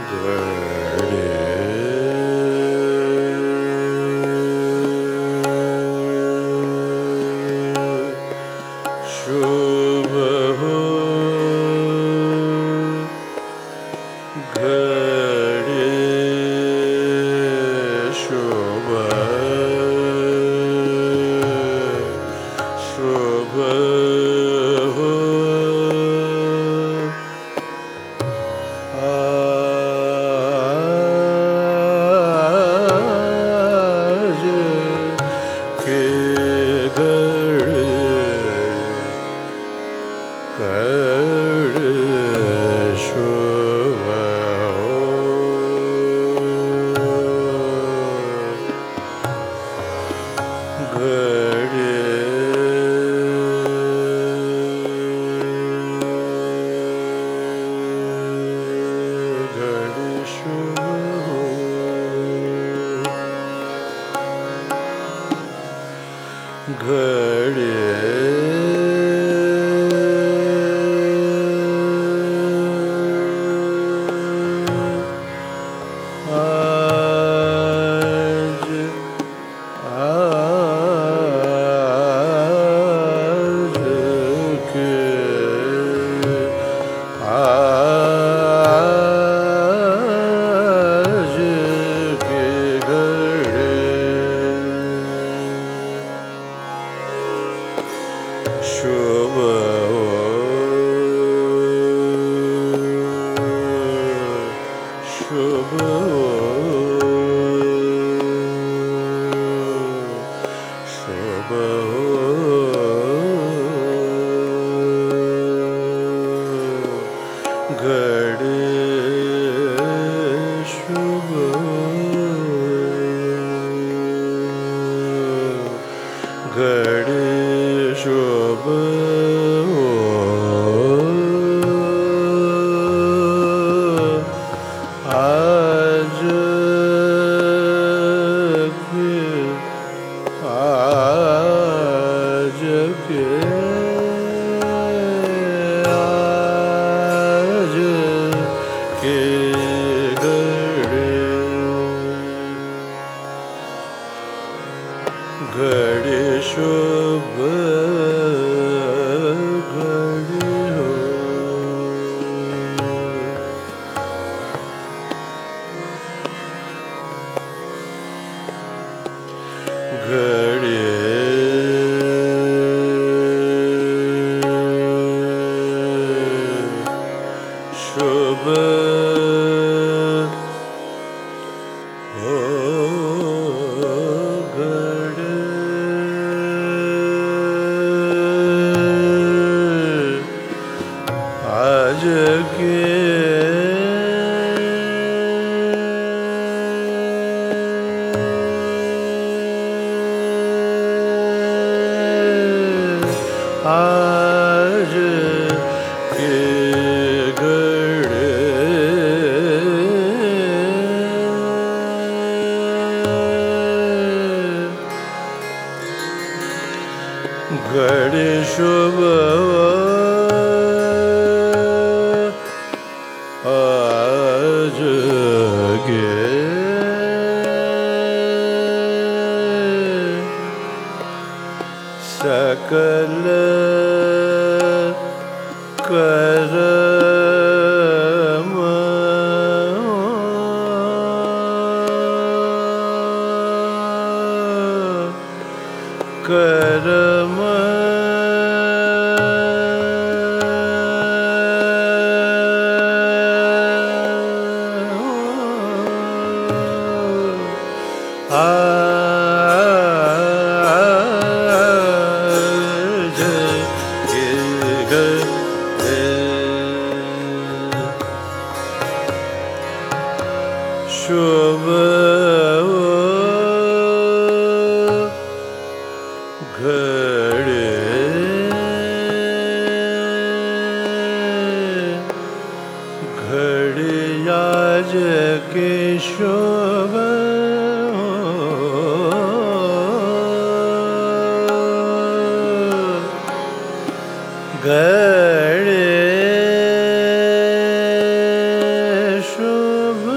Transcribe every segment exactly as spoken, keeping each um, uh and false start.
घड़े शुभ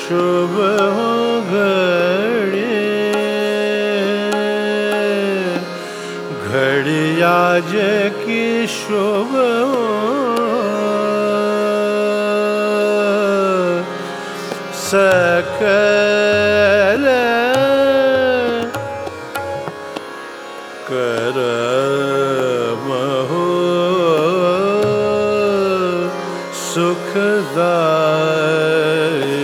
शुभ हो घड़ी घड़ी आज की शुभ हो सकल करम हो सुखदाई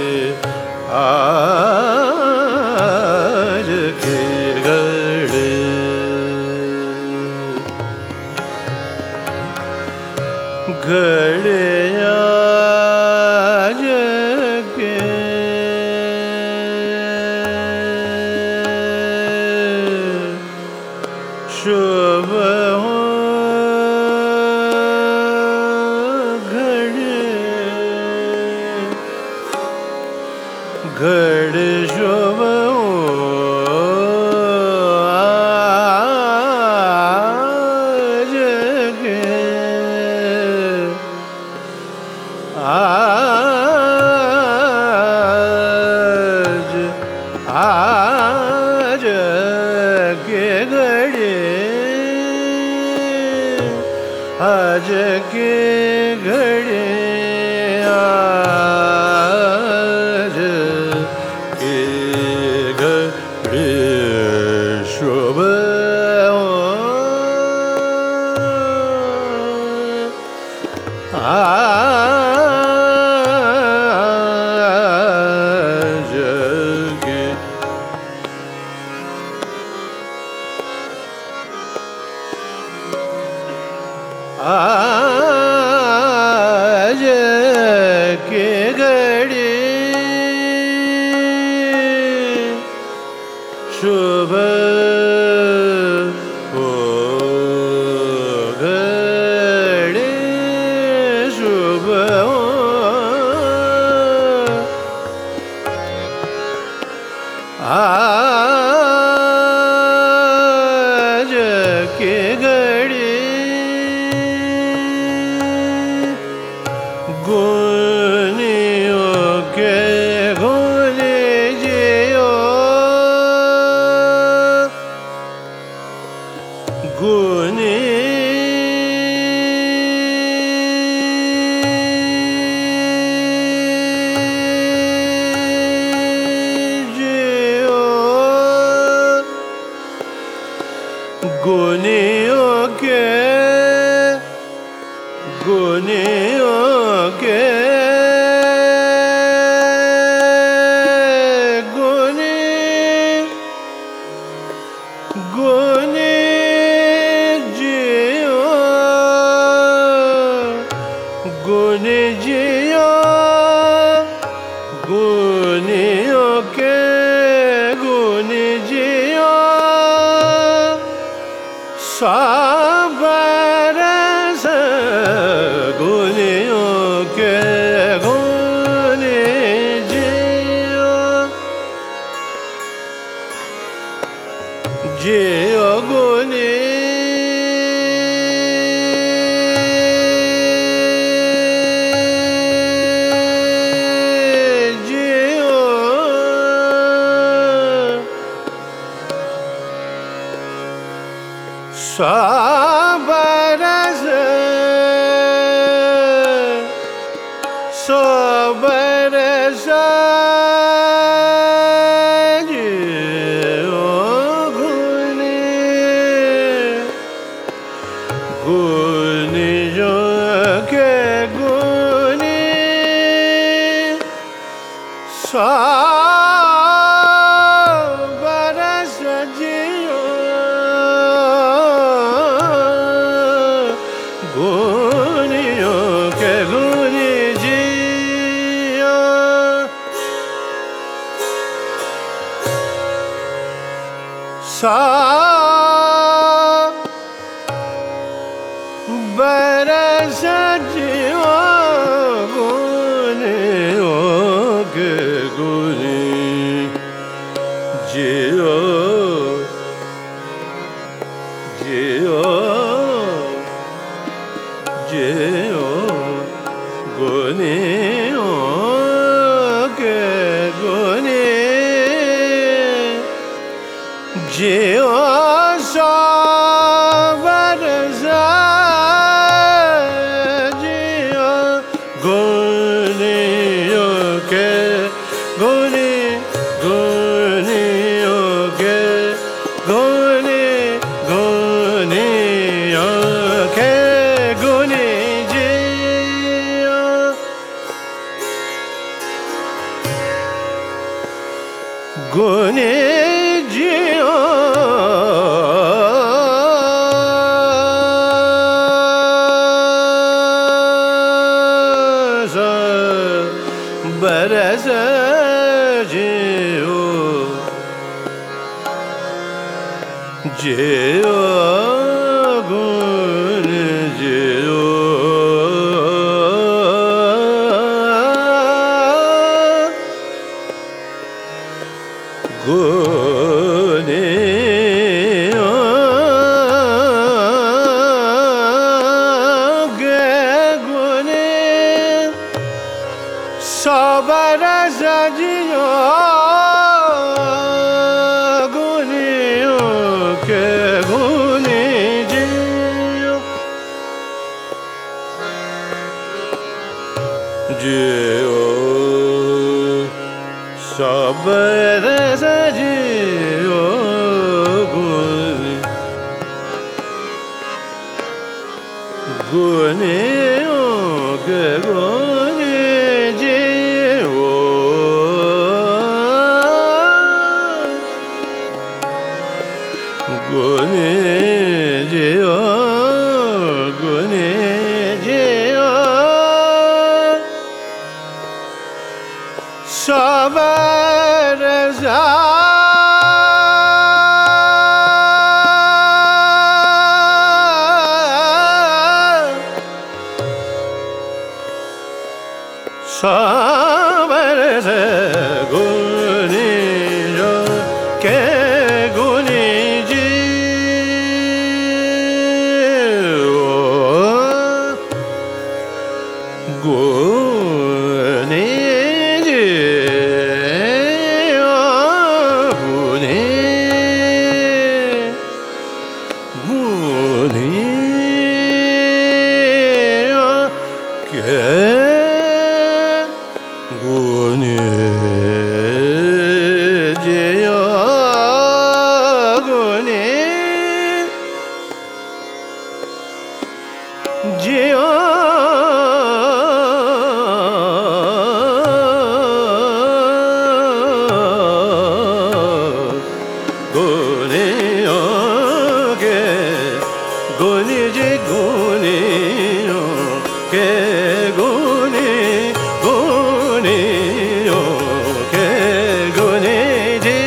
आज की घड़ी घड़ी आज के शुभ हो घड़ी घड़ी शुभ हो आज के आज आज के घड़ी आज के घड़ी आज के घड़ी शुभ हो आज के आज के घड़ी शुभ हो घड़ी शुभ हो आज के घड़ी गुनियों के गुने जियो गुनी जियो गुनियों के गुनियों के गुनी गुनी जियो गुनी जियो गुनियों के गुनी जियो बरस गुनियों के गुनी जियो जियो गुनी जियो बरस सौ बरस जियो गुनी गुनी जो के गुनी सौ बरस जियो गुनियों के गुनी जियो सा बरस जियो गुनियों के गुनी जियो जियो जियो गुनियों के ke guni guni o ke guni guni o ke guni ji o guni ji o बरस जियो जियो गुण जियो गुने Sabara zajiyo guniyo ke guni jiyo jiyo sabara zajiyo guni guniyo ke guni Gune jiyo, gune jiyo, sabar za, sabar za, gune jo ke gune ji. Gune jiyo gune gune ke gune jiyo gune jiyo Guni ji guni o ke guni guni o ke guni ji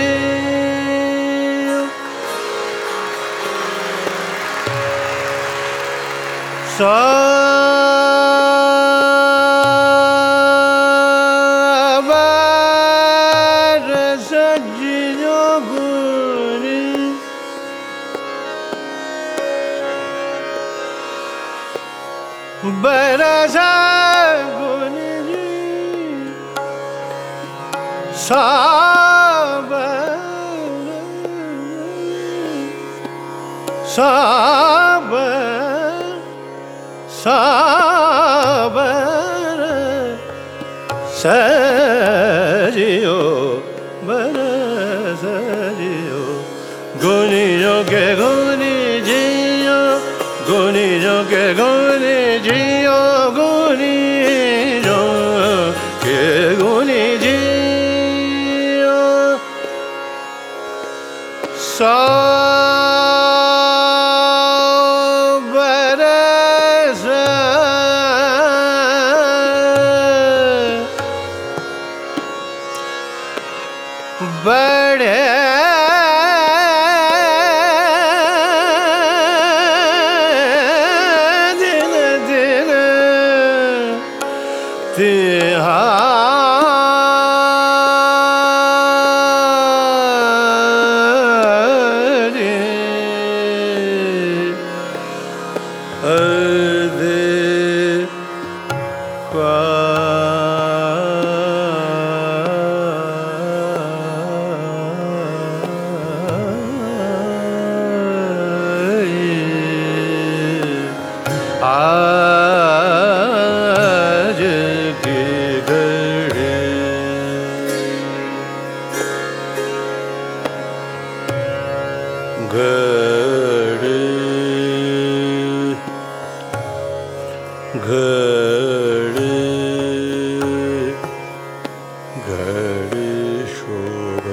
sabar sajiyo guni Barasa guni ji sabar sabar sabar sajiyo barasa jiyo guni jo ke guni jiyo guni jo ke guni jiyo guni jo ke guni jiyo sabar sa bade Kwa घड़ी शुभ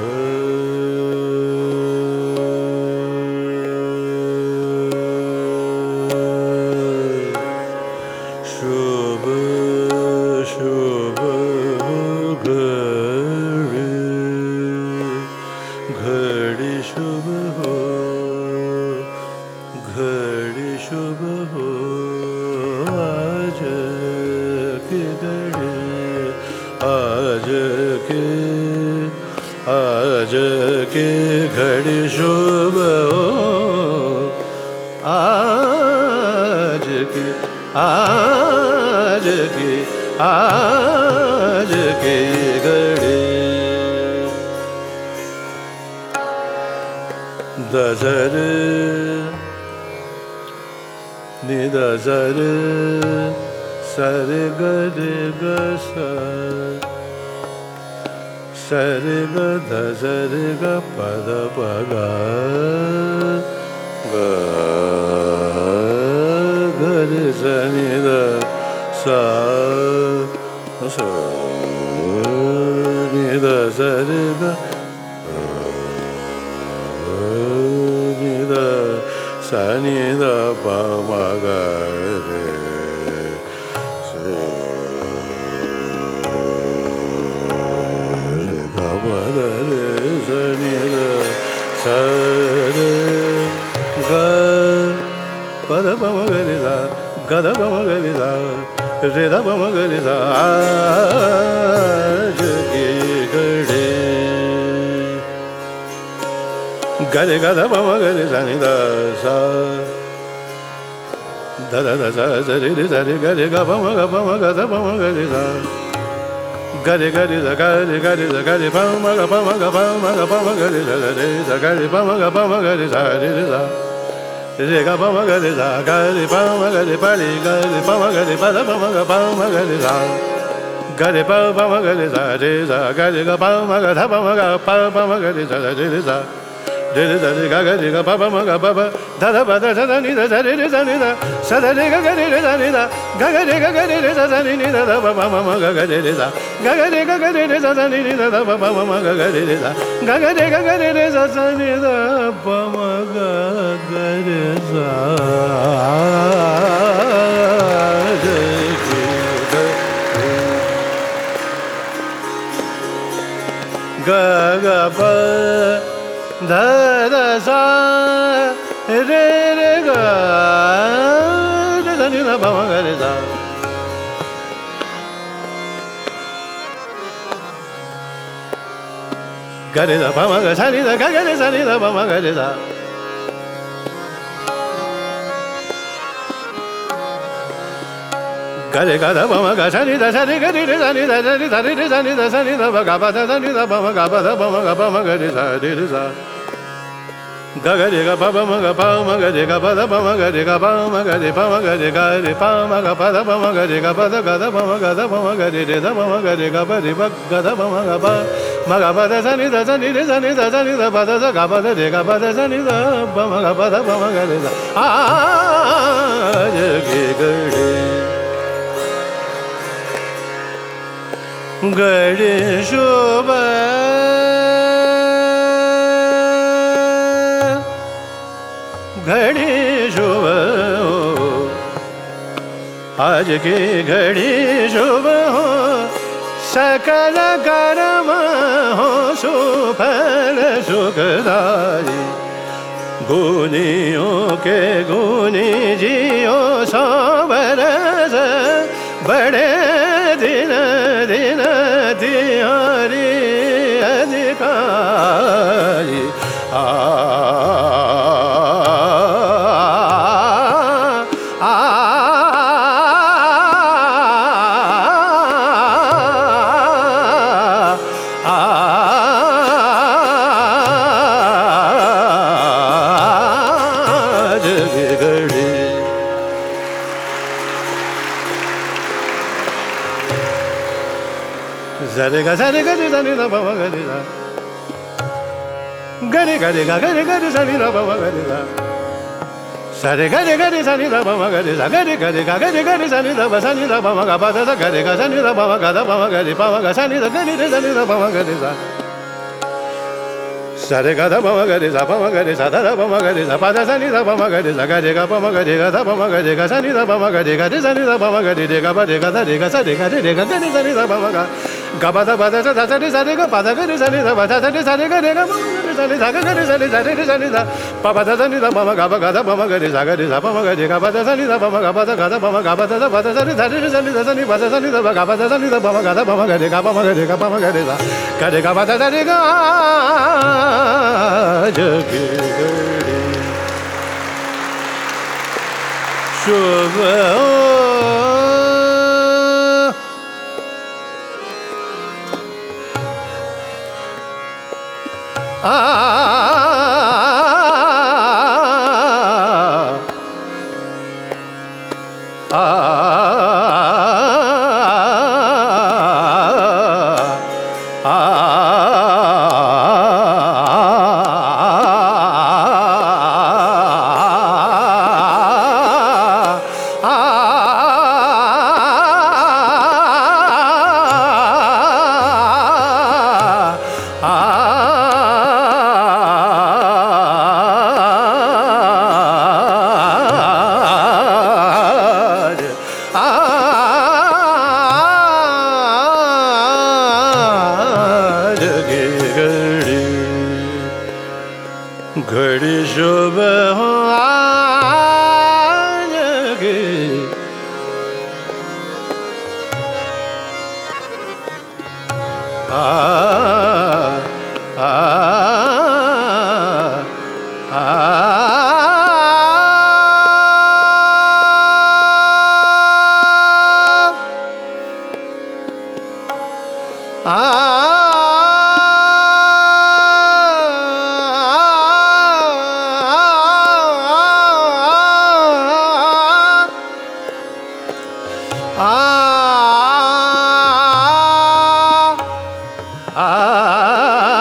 शुभ शुभ घड़ी घड़ी शुभ हो घड़ी शुभ हो आज की घड़ी आज के आज के घड़ी शुभ हो आज की आज की आज की घड़ी दजर निदजर सर गर ग सर ग धजर ग पद पग ग गर सनि द सा नि द सर ग नि द सनि द प म ग रे पद पम गरि सा गद पम गरि सा रे द पम गरि सा आज की घड़ी गरे गद पम गरि सा नि द सा द द द सा रे रे सा रे गरे ग पम ग पम ग द पम गरि सा गरे गरे सा गरे गरे सा गरे पम ग पम ग पम ग पम गरि सा रे सा गरे पम ग पम गरि सा रे रे सा रे ग पम गरि सा गरे पम गरि परि गरे पम गरि पद पम ग पम गरि सा गरे प पम गरि सा रे सा गरे ग पम ग ध पम ग प पम गरि सा रे रे सा रे रे सा रे ग ग रे ग प पम ग प प ध ध प ध ध ध नि ध ध रे रे सा नि ध स ध रे ग ग रे रे सा नि ध ग ग रे ग ग रे रे सा सा नि नि ध ध प प म म ग ग रे रे सा ग ग रे ग ग रे रे सा सा नि नि ध ध प प म म ग ग रे रे सा ग ग रे ग ग रे रे सा सा नि ध प म ग ग रे सा ग ग प ध ध सा रे रे ग रे सा नि ध प म ग रे सा ग रे ध प म ग सा नि ध ग ग रे सा नि ध प म ग रे सा ग रे ग ध प म ग सा नि ध सा रे ग रे रे सा नि ध सा रे सा रे रे सा नि ध सा नि ध प ग प ध सा नि ध प म ग प ध प म ग प म ग रे सा रे रे सा ग ग रे ग प प म ग प म ग रे ग प ध प म ग रे ग प म ग रे प म ग रे ग रे प म ग प ध प म ग रे ग प ध ग ध प म ग ध प म ग रे रे ध प म ग रे ग प रे प ग ध प म ग प म ग प ध सा नि ध सा नि रे सा नि ध सा नि ध प ध सा ग प ध रे ग प ध सा नि ध प म ग प ध प म ग रे सा आज की घड़ी घड़ी शुभ घड़ी शुभ हो आज की घड़ी शुभ हो सकल कर्म हो सुफल सुखदाई गुनियों के गुनी जियो सौ बरस बड़े दिन दिन तिहारी अधिकारी आ Zare ga zare ga zare da ba ga re da gare gare ga gare gare zare da ba ga re da Sare gare gare sani da ba ma gare sa gare gare ga gare gare sani da ba sani da ba ma ga ba da gare ga sani da ba ma ga da ba ma gare pa ma ga sani da gare de sani da ba ma gare sa sare ga da ba ma gare sa ba ma gare sa da da ba ma gare sa pa da sani da ba ma gare sa gare ga ba ma gare ga da ba ma gare ga sani da ba ma gare ga de sani da ba ma gare de ga ba de ga da de ga sa de ga de ga de sani da ba ma ga ga ba da ba da sa da sa de sa de ga pa da ga de sani da ba da sa de sa de ga de ga ma ga sani da ga de sani da de sani da pa ba da sani da ba ma ga ba ga da ba ma gare sa ga de sa ba ma gare ga ba da sani da ba ma ga ba da ga da ba ma ga ba da ba da sani da de sani da sani ba da sani da ba ga ba da sani da ba ma ga da ba ma gare ga ba ma gare ga ba ma gare sa ga de ga ba da sa de ga जग गड़ी शुभ आ घड़ी शुभ हो आज की आ आ आ आ